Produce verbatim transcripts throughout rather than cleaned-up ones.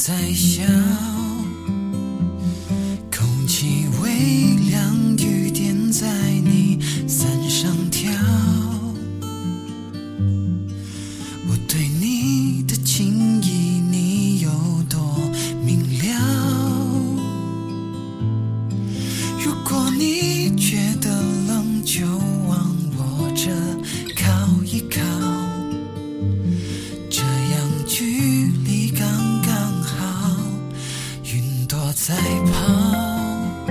在笑，空气微凉，雨点在你伞上跳。我对你的情意，你有多明了？如果你觉得冷，就往我这靠一靠，这样距离刚刚好，云朵在跑。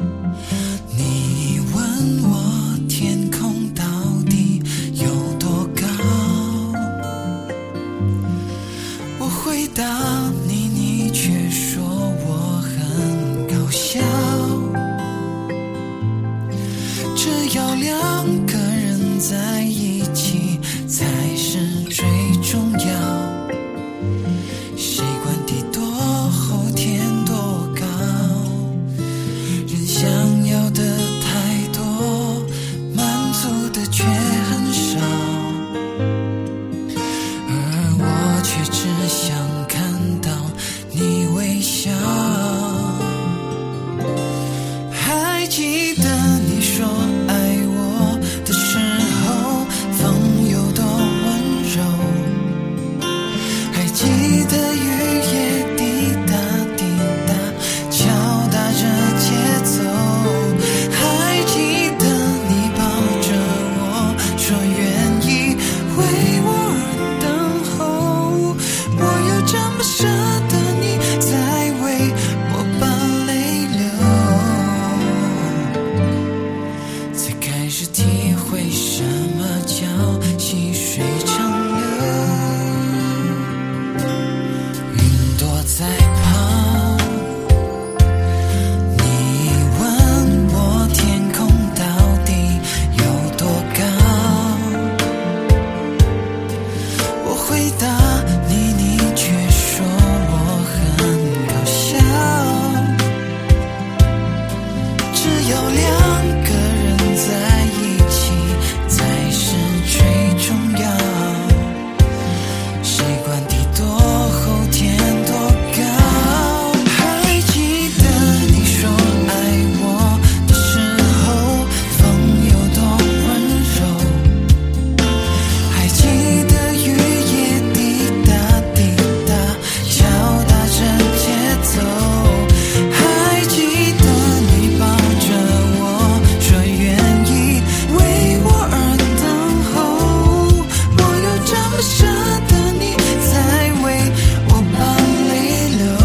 你问我天空到底有多高，我回答你，你却说我很搞笑。只要两个人在一起才是最重要，习惯地多后天多高，人想要的太多，满足的却很少，而我却只想看到你微笑。还记得你说爱我的时候，风有多温柔，还记得雨也滴答滴答敲打着节奏，还记得你抱着我说愿意为我而等候，我又这么舍得你才为我把泪流，才开始体会什么叫细水长流。云朵在跑，你问我天空到底有多高，我回答你，你却说我很搞笑。只要两个人在一起才是最重要，习惯地多后天多高。还记得你说爱我的时候，风有多温柔，还记得雨也滴答滴答敲打着节奏，还记得你抱着我说愿意为我而等候，我又这么舍得你才为我把泪流。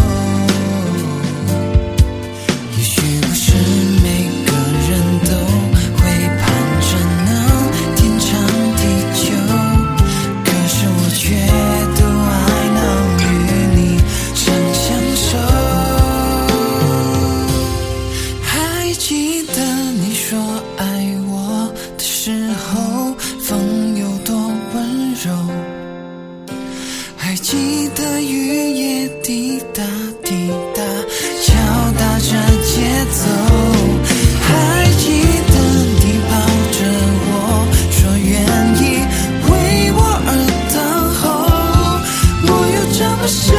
也许不是每个人都会盼着能天长地久，可是我却都爱能与你长相守。还记得你说爱我的时候，风有多温柔，还记得雨也滴答滴答敲打着节奏，还记得你抱着我说愿意为我而等候，我又这么舍